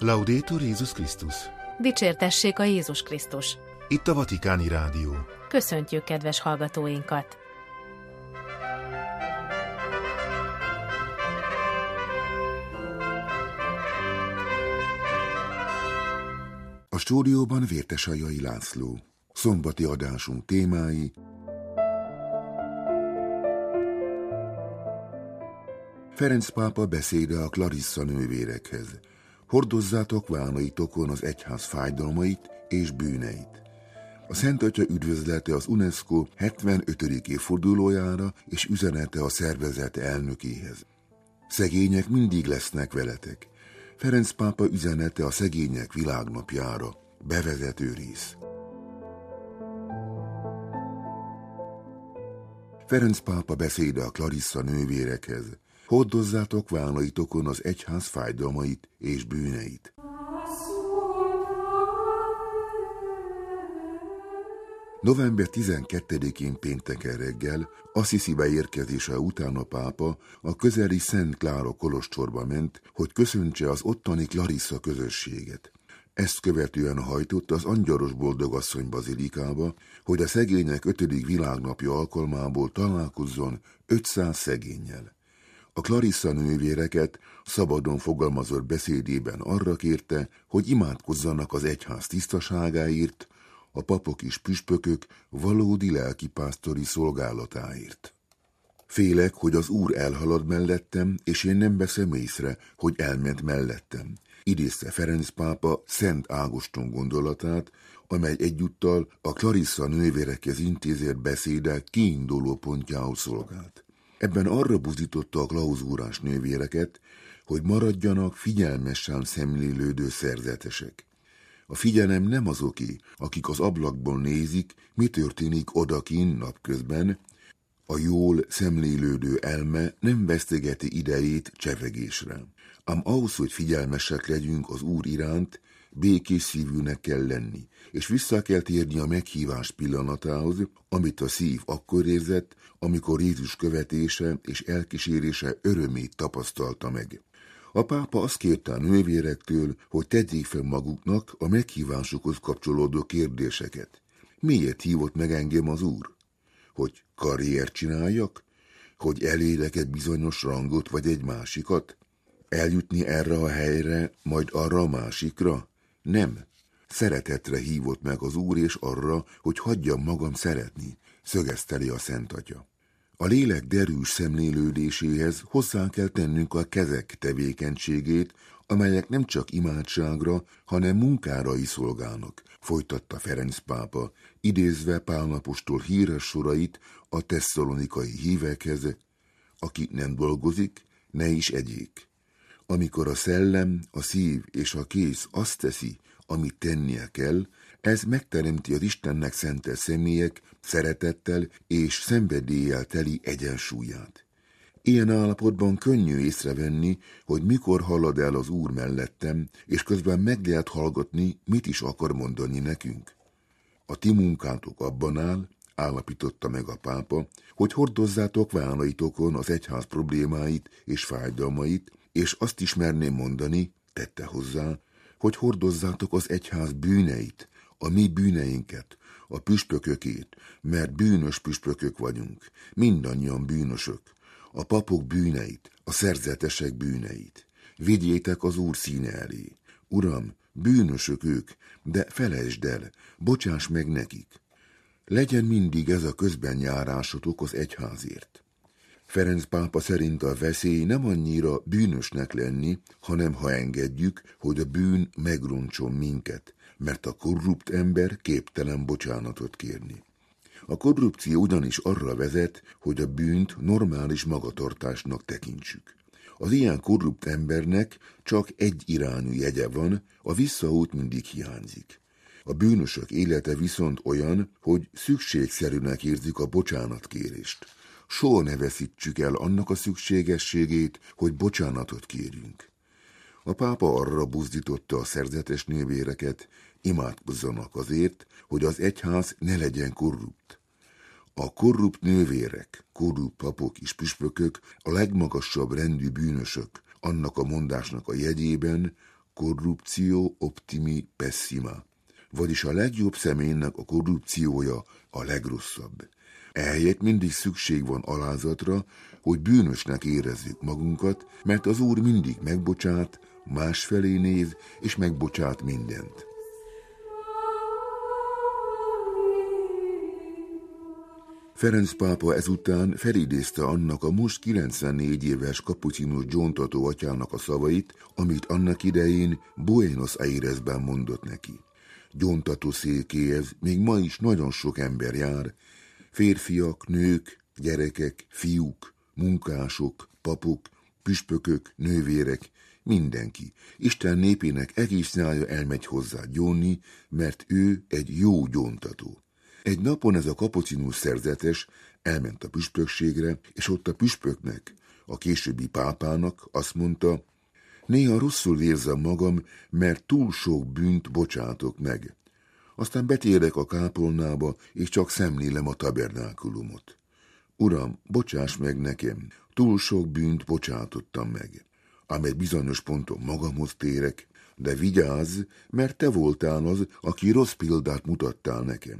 Laudetur Jézus Krisztus! Dicsértessék a Jézus Krisztus! Itt a Vatikáni Rádió. Köszöntjük kedves hallgatóinkat! A stúdióban Vértesajai László. Szombati adásunk témái: Ferenc pápa beszéde a Clarissa nővérekhez. Hordozzátok vállaitokon az egyház fájdalmait és bűneit. A Szent Atya üdvözlete az UNESCO 75. évfordulójára és üzenete a szervezet elnökéhez. Szegények mindig lesznek veletek. Ferenc pápa üzenete a szegények világnapjára. Bevezető rész. Ferenc pápa beszéde a Clarissa nővérekhez. Hordozzátok vállaitokon az egyház fájdalmait és bűneit. November 12-én pénteken reggel, Assisi-be érkezése után a pápa a közeli Szent Klára kolostorba ment, hogy köszöntse az ottani Clarissa közösséget. Ezt követően hajtott az Angyalos Boldogasszony bazilikába, hogy a szegények 5. világnapja alkalmából találkozzon 500 szegénnyel. A Clarissa nővéreket szabadon fogalmazott beszédében arra kérte, hogy imádkozzanak az egyház tisztaságáért, a papok és püspökök valódi lelkipásztori szolgálatáért. Félek, hogy az Úr elhalad mellettem, és én nem veszem észre, hogy elment mellettem. Idézte Ferenc pápa Szent Ágoston gondolatát, amely egyúttal a Clarissa nővérekhez intézett beszéde kiinduló pontjául szolgált. Ebben arra buzdította a klauzúrás nővéreket, hogy maradjanak figyelmesen szemlélődő szerzetesek. A figyelem nem azoké, akik az ablakból nézik, mi történik odakinn napközben. A jól szemlélődő elme nem vesztegeti idejét csevegésre. Ám ahhoz, hogy figyelmesek legyünk az Úr iránt, békés szívűnek kell lenni, és vissza kell térni a meghívás pillanatához, amit a szív akkor érzett, amikor Jézus követése és elkísérése örömét tapasztalta meg. A pápa azt kérte a nővérektől, hogy tegyék fel maguknak a meghívásukhoz kapcsolódó kérdéseket. Miért hívott meg engem az Úr? Hogy karriert csináljak? Hogy elérjek egy bizonyos rangot vagy egy másikat? Eljutni erre a helyre, majd arra a másikra? Nem. Szeretetre hívott meg az Úr, és arra, hogy hagyjam magam szeretni, szögezteli a Szent Atya. A lélek derűs szemlélődéséhez hozzá kell tennünk a kezek tevékenységét, amelyek nem csak imádságra, hanem munkára is szolgálnak, folytatta Ferenc pápa, idézve Pál apostol híres sorait a tesszalonikai hívekhez: aki nem dolgozik, ne is egyék. Amikor a szellem, a szív és a kéz azt teszi, amit tennie kell, ez megteremti az Istennek szentelt személyek szeretettel és szenvedéllyel teli egyensúlyát. Ilyen állapotban könnyű észrevenni, hogy mikor halad el az Úr mellettem, és közben meg lehet hallgatni, mit is akar mondani nekünk. A ti munkátok abban áll, állapította meg a pápa, hogy hordozzátok vállaitokon az egyház problémáit és fájdalmait, és azt is merném mondani, tette hozzá, hogy hordozzátok az egyház bűneit, a mi bűneinket, a püspökökét, mert bűnös püspökök vagyunk, mindannyian bűnösök, a papok bűneit, a szerzetesek bűneit. Vigyétek az Úr színe elé. Uram, bűnösök ők, de felejtsd el, bocsáss meg nekik. Legyen mindig ez a közbenjárásotok az egyházért. Ferenc pápa szerint a veszély nem annyira bűnösnek lenni, hanem ha engedjük, hogy a bűn megroncson minket, mert a korrupt ember képtelen bocsánatot kérni. A korrupció ugyanis arra vezet, hogy a bűnt normális magatartásnak tekintsük. Az ilyen korrupt embernek csak egy irányú jegye van, a visszaút mindig hiányzik. A bűnösök élete viszont olyan, hogy szükségszerűnek érzik a bocsánatkérést. Soha ne veszítsük el annak a szükségességét, hogy bocsánatot kérjünk. A pápa arra buzdította a szerzetes nővéreket, imádkozzanak azért, hogy az egyház ne legyen korrupt. A korrupt nővérek, korrupt papok és püspökök a legmagasabb rendű bűnösök, annak a mondásnak a jegyében, corruptio optimi pessima, vagyis a legjobb személynek a korrupciója a legrosszabb. Ehelyett mindig szükség van alázatra, hogy bűnösnek érezzük magunkat, mert az Úr mindig megbocsát, másfelé néz és megbocsát mindent. Ferenc pápa ezután felidézte annak a most 94 éves kapucinus gyóntató atyának a szavait, amit annak idején Buenos Airesben mondott neki. Gyóntató székéhez még ma is nagyon sok ember jár, férfiak, nők, gyerekek, fiúk, munkások, papok, püspökök, nővérek, mindenki. Isten népének egész nyája elmegy hozzá gyónni, mert ő egy jó gyóntató. Egy napon ez a kapucinus szerzetes elment a püspökségre, és ott a püspöknek, a későbbi pápának azt mondta, néha rosszul érzem magam, mert túl sok bűnt bocsátok meg. Aztán betérek a kápolnába, és csak szemlélem a tabernákulumot. Uram, bocsáss meg nekem, túl sok bűnt bocsátottam meg. Ám egy bizonyos ponton magamhoz térek, de vigyázz, mert te voltál az, aki rossz példát mutattál nekem.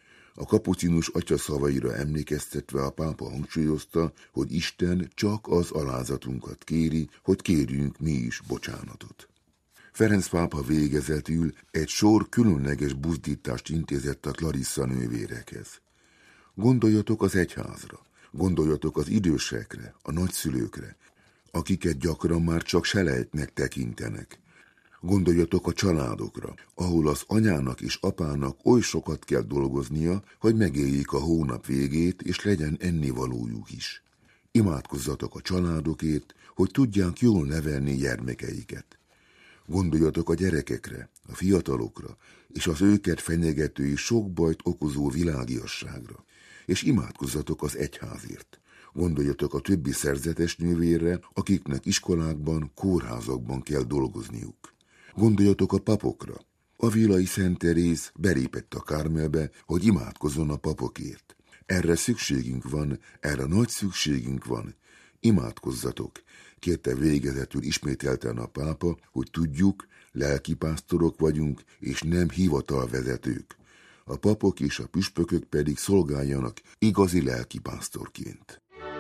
A kapucinus atya szavaira emlékeztetve a pápa hangsúlyozta, hogy Isten csak az alázatunkat kéri, hogy kérjünk mi is bocsánatot. Ferenc pápa végezetül egy sor különleges buzdítást intézett a Clarissa nővérekhez. Gondoljatok az egyházra, gondoljatok az idősekre, a nagyszülőkre, akiket gyakran már csak selejtnek tekintenek. Gondoljatok a családokra, ahol az anyának és apának oly sokat kell dolgoznia, hogy megéljék a hónap végét, és legyen ennivalójuk is. Imádkozzatok a családokért, hogy tudják jól nevelni gyermekeiket. Gondoljatok a gyerekekre, a fiatalokra, és az őket fenyegető és sok bajt okozó világiasságra, és imádkozzatok az egyházért. Gondoljatok a többi szerzetes nővérre, akiknek iskolákban, kórházakban kell dolgozniuk. Gondoljatok a papokra. Avilai Szent Teréz belépett a Kármelbe, hogy imádkozzon a papokért. Erre szükségünk van, erre nagy szükségünk van. Imádkozzatok, kérte végezetül ismételten a pápa, hogy tudjuk, lelkipásztorok vagyunk, és nem hivatalvezetők. A papok és a püspökök pedig szolgáljanak igazi lelkipásztorként.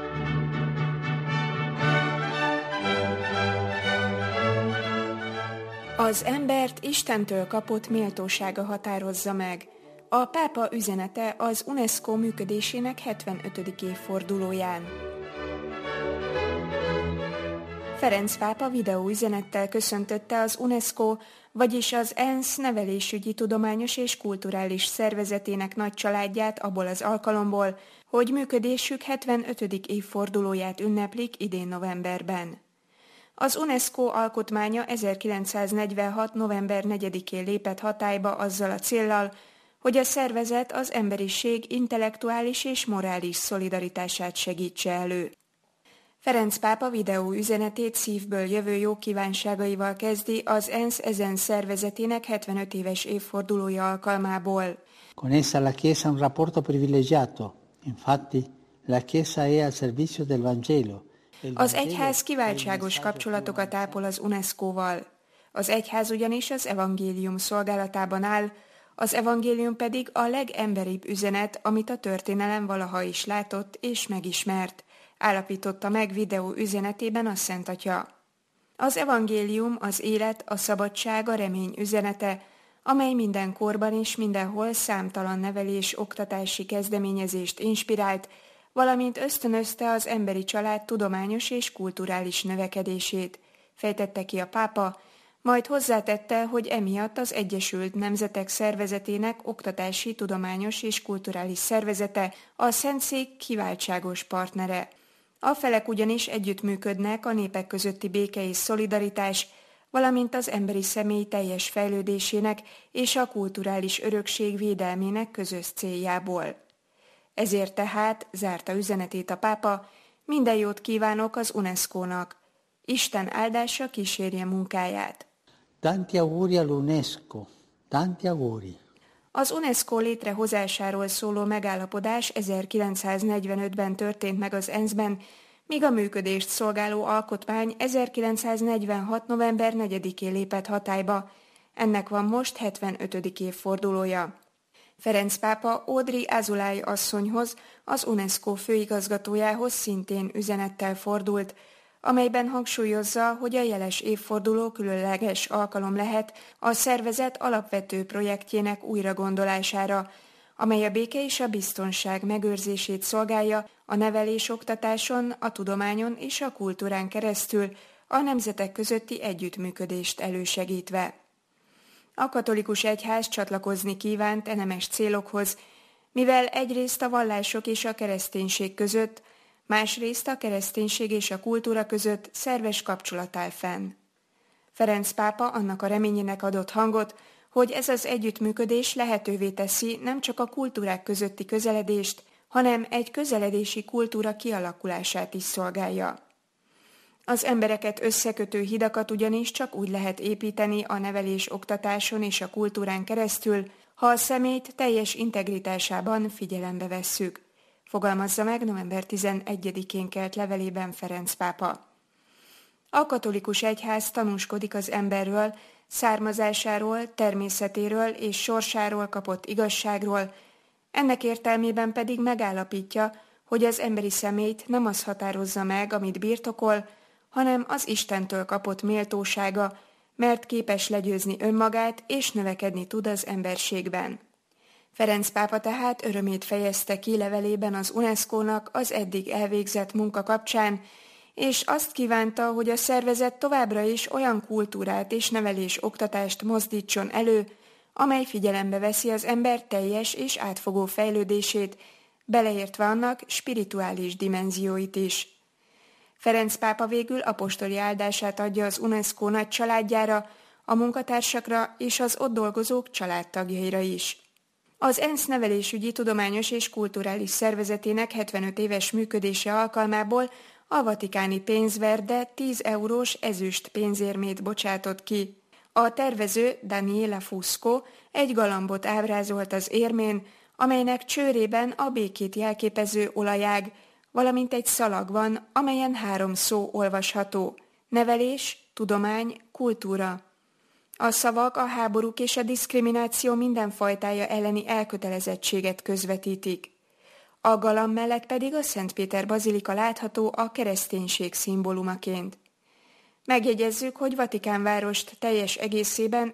Az embert Istentől kapott méltósága határozza meg. A pápa üzenete az UNESCO működésének 75. évfordulóján. Ferenc pápa videóüzenettel köszöntötte az UNESCO, vagyis az ENSZ nevelésügyi, tudományos és kulturális szervezetének nagy családját abból az alkalomból, hogy működésük 75. évfordulóját ünneplik idén novemberben. Az UNESCO alkotmánya 1946. november 4-én lépett hatályba azzal a céllal, hogy a szervezet az emberiség intellektuális és morális szolidaritását segítse elő. Ferenc pápa videóüzenetét szívből jövő jó kívánságaival kezdi az ENSZ ezen szervezetének 75 éves évfordulója alkalmából. Con essa la Chiesa ha un rapporto privilegiato. Infatti, la Chiesa è al servizio del Vangelo. Az egyház kiváltságos kapcsolatokat ápol az UNESCO-val. Az egyház ugyanis az evangélium szolgálatában áll, az evangélium pedig a legemberibb üzenet, amit a történelem valaha is látott és megismert, állapította meg videó üzenetében a Szent Atya. Az evangélium az élet, a szabadság, a remény üzenete, amely minden korban és mindenhol számtalan nevelés-oktatási kezdeményezést inspirált, valamint ösztönözte az emberi család tudományos és kulturális növekedését, fejtette ki a pápa, majd hozzátette, hogy emiatt az Egyesült Nemzetek Szervezetének oktatási, tudományos és kulturális szervezete a Szentszék kiváltságos partnere. A felek ugyanis együttműködnek a népek közötti béke és szolidaritás, valamint az emberi személy teljes fejlődésének és a kulturális örökség védelmének közös céljából. Ezért tehát, zárta üzenetét a pápa, minden jót kívánok az UNESCO-nak. Isten áldása kísérje munkáját. Tanti auguri all'UNESCO, tanti auguri. Az UNESCO létrehozásáról szóló megállapodás 1945-ben történt meg az ENSZ-ben, míg a működést szolgáló alkotmány 1946. november 4-én lépett hatályba. Ennek van most 75. évfordulója. Ferenc pápa Audrey Azoulay asszonyhoz, az UNESCO főigazgatójához szintén üzenettel fordult, amelyben hangsúlyozza, hogy a jeles évforduló különleges alkalom lehet a szervezet alapvető projektjének újragondolására, amely a béke és a biztonság megőrzését szolgálja a nevelés-oktatáson, a tudományon és a kultúrán keresztül, a nemzetek közötti együttműködést elősegítve. A katolikus egyház csatlakozni kívánt nemes célokhoz, mivel egyrészt a vallások és a kereszténység között, másrészt a kereszténység és a kultúra között szerves kapcsolat áll fenn. Ferenc pápa annak a reményének adott hangot, hogy ez az együttműködés lehetővé teszi nem csak a kultúrák közötti közeledést, hanem egy közeledési kultúra kialakulását is szolgálja. Az embereket összekötő hidakat ugyanis csak úgy lehet építeni a nevelés-oktatáson és a kultúrán keresztül, ha a személyt teljes integritásában figyelembe vesszük, fogalmazza meg november 11-én kelt levelében Ferenc pápa. A katolikus egyház tanúskodik az emberről, származásáról, természetéről és sorsáról kapott igazságról, ennek értelmében pedig megállapítja, hogy az emberi személyt nem az határozza meg, amit birtokol, hanem az Istentől kapott méltósága, mert képes legyőzni önmagát és növekedni tud az emberségben. Ferenc pápa tehát örömét fejezte ki levelében az UNESCO-nak az eddig elvégzett munka kapcsán, és azt kívánta, hogy a szervezet továbbra is olyan kultúrát és nevelés-oktatást mozdítson elő, amely figyelembe veszi az ember teljes és átfogó fejlődését, beleértve annak spirituális dimenzióit is. Ferenc pápa végül apostoli áldását adja az UNESCO nagy családjára, a munkatársakra és az ott dolgozók családtagjaira is. Az ENSZ nevelésügyi, tudományos és kulturális szervezetének 75 éves működése alkalmából a vatikáni pénzverde 10 eurós ezüst pénzérmét bocsátott ki. A tervező Daniela Fusco egy galambot ábrázolt az érmén, amelynek csőrében a békét jelképező olajág, valamint egy szalag van, amelyen 3 szó olvasható: nevelés, tudomány, kultúra. A szavak a háborúk és a diszkrimináció minden fajtája elleni elkötelezettséget közvetítik. A galamb mellett pedig a Szent Péter bazilika látható a kereszténység szimbólumaként. Megjegyezzük, hogy Vatikánvárost teljes egészében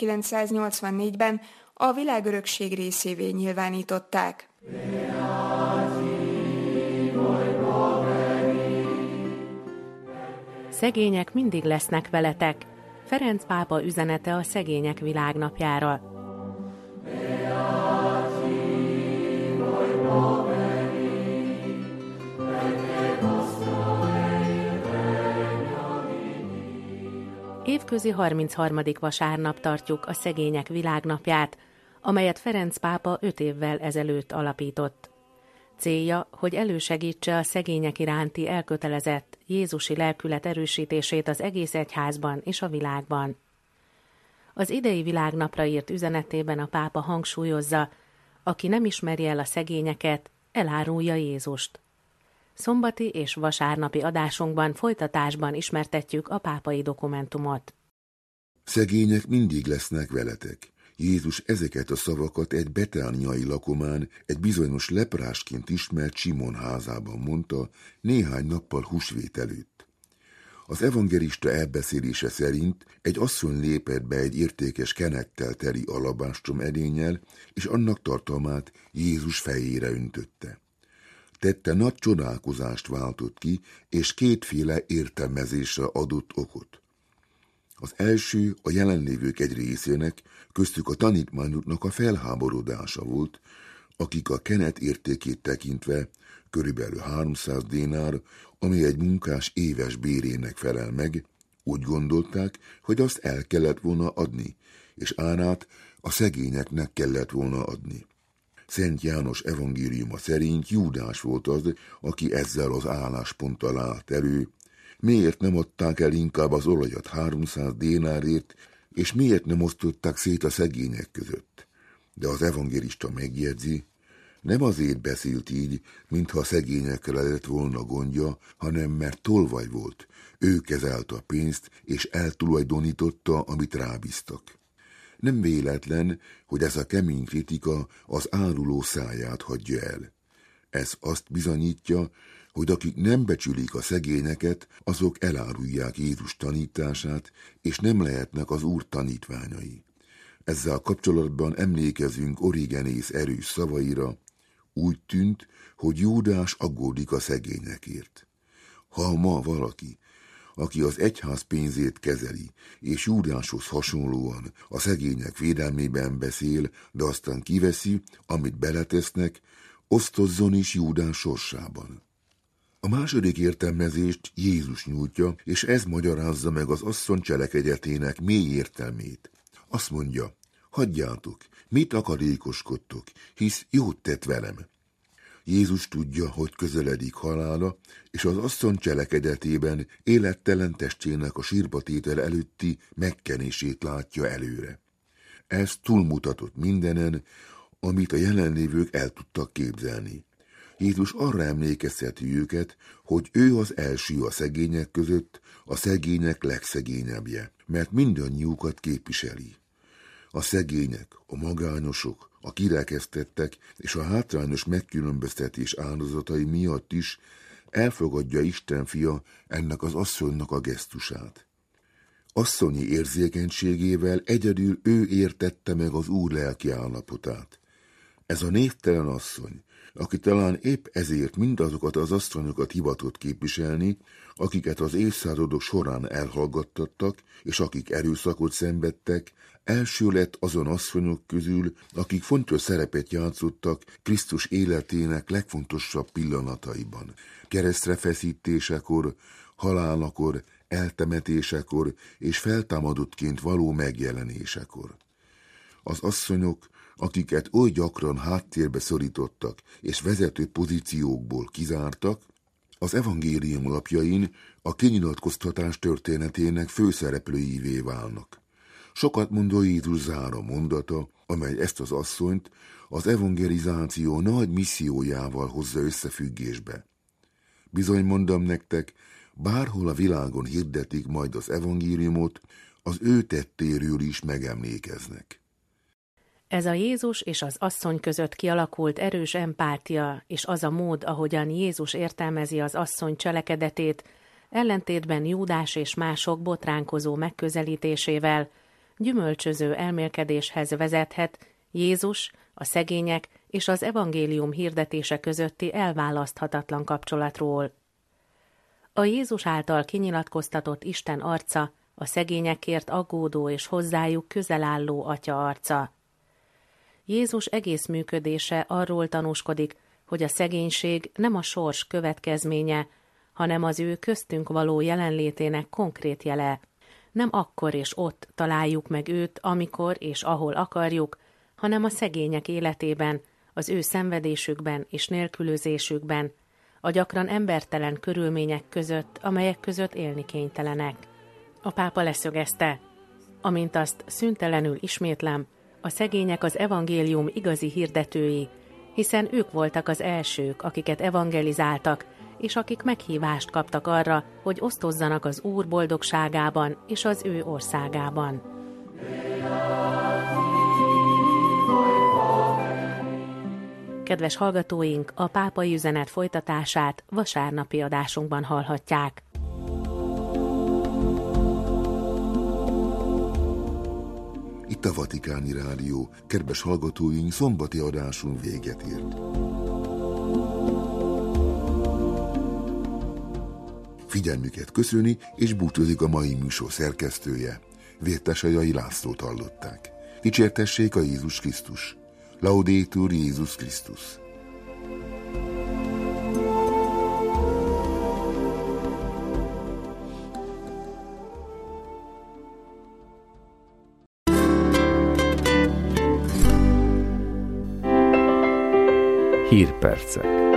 1984-ben a világörökség részévé nyilvánították. Szegények mindig lesznek veletek. Ferenc pápa üzenete a szegények világnapjára. Évközi 33. vasárnap tartjuk a szegények világnapját, amelyet Ferenc pápa 5 évvel ezelőtt alapított. Célja, hogy elősegítse a szegények iránti elkötelezett jézusi lelkület erősítését az egész egyházban és a világban. Az idei világnapra írt üzenetében a pápa hangsúlyozza, aki nem ismeri el a szegényeket, elárulja Jézust. Szombati és vasárnapi adásunkban folytatásban ismertetjük a pápai dokumentumot. Szegények mindig lesznek veletek. Jézus ezeket a szavakat egy betániai lakomán, egy bizonyos leprásként ismert Simon házában mondta néhány nappal húsvét előtt. Az evangelista elbeszélése szerint egy asszony lépett be egy értékes kenettel teli alabástrom edénnyel, és annak tartalmát Jézus fejére öntötte. Tette nagy csodálkozást váltott ki, és kétféle értelmezésre adott okot. Az első a jelenlévők egy részének, köztük a tanítványoknak a felháborodása volt, akik a kenet értékét tekintve körülbelül 300 dénár, ami egy munkás éves bérének felel meg, úgy gondolták, hogy azt el kellett volna adni, és árát a szegényeknek kellett volna adni. Szent János evangéliuma szerint Júdás volt az, aki ezzel az állásponttal állt elő. Miért nem adták el inkább az olajat 300 dénárért, és miért nem osztották szét a szegények között? De az evangélista megjegyzi, Nem azért beszélt így, mintha a szegényekkel lett volna gondja, hanem mert tolvaj volt. Ő kezelte a pénzt, és eltulajdonította, amit rábíztak. Nem véletlen, hogy ez a kemény kritika az áruló száját hagyja el. Ez azt bizonyítja, hogy akik nem becsülik a szegényeket, azok elárulják Jézus tanítását, és nem lehetnek az Úr tanítványai. Ezzel kapcsolatban emlékezünk Origenész erős szavaira. Úgy tűnt, hogy Júdás aggódik a szegényekért. Ha ma valaki, aki az egyház pénzét kezeli, és Júdáshoz hasonlóan a szegények védelmében beszél, de aztán kiveszi, amit beletesznek, osztozzon is Júdás sorsában. A második értelmezést Jézus nyújtja, és ez magyarázza meg az asszony cselekedetének mély értelmét. Azt mondja, hagyjátok, mit akarékoskodtok, hisz jót tett velem. Jézus tudja, hogy közeledik halála, és az asszony cselekedetében élettelen testének a sírba tétel előtti megkenését látja előre. Ez túlmutatott mindenen, amit a jelenlévők el tudtak képzelni. Jézus arra emlékezteti őket, hogy ő az első a szegények között, a szegények legszegényebbje, mert mindannyiukat képviseli. A szegények, a magányosok, a kirekesztettek és a hátrányos megkülönböztetés áldozatai miatt is elfogadja Isten fia ennek az asszonynak a gesztusát. Asszonyi érzékenységével egyedül ő értette meg az Úr lelki állapotát. Ez a névtelen asszony, aki talán épp ezért mindazokat az asszonyokat hivatott képviselni, akiket az évszázadok során elhallgattattak, és akik erőszakot szenvedtek, első lett azon asszonyok közül, akik fontos szerepet játszottak Krisztus életének legfontosabb pillanataiban. Keresztre feszítésekor, halálakor, eltemetésekor és feltámadottként való megjelenésekor. Az asszonyok, akiket oly gyakran háttérbe szorítottak és vezető pozíciókból kizártak, az evangélium lapjain a kinyilatkoztatás történetének főszereplőivé válnak. Sokat mondó Jézus záró mondata, amely ezt az asszonyt az evangelizáció nagy missziójával hozza összefüggésbe. Bizony mondom nektek, bárhol a világon hirdetik majd az evangéliumot, az ő tettéről is megemlékeznek. Ez a Jézus és az asszony között kialakult erős empátia, és az a mód, ahogyan Jézus értelmezi az asszony cselekedetét, ellentétben Júdás és mások botránkozó megközelítésével, gyümölcsöző elmélkedéshez vezethet Jézus, a szegények és az evangélium hirdetése közötti elválaszthatatlan kapcsolatról. A Jézus által kinyilatkoztatott Isten arca, a szegényekért aggódó és hozzájuk közel álló Atya arca. Jézus egész működése arról tanúskodik, hogy a szegénység nem a sors következménye, hanem az ő köztünk való jelenlétének konkrét jele. Nem akkor és ott találjuk meg őt, amikor és ahol akarjuk, hanem a szegények életében, az ő szenvedésükben és nélkülözésükben, a gyakran embertelen körülmények között, amelyek között élni kénytelenek. A pápa leszögezte, amint azt szüntelenül ismétlem, a szegények az evangélium igazi hirdetői, hiszen ők voltak az elsők, akiket evangelizáltak, és akik meghívást kaptak arra, hogy osztozzanak az Úr boldogságában és az ő országában. Kedves hallgatóink, a pápai üzenet folytatását vasárnapi adásunkban hallhatják. Itt a Vatikáni Rádió, kedves hallgatóink, szombati adásunk véget ért. Figyelmüket köszöni és búcsúzik a mai műsor szerkesztője. Vértesajai Lászlót hallották. Dicsértessék a Jézus Krisztus! Laudetur Jézus Krisztus! Hírpercek.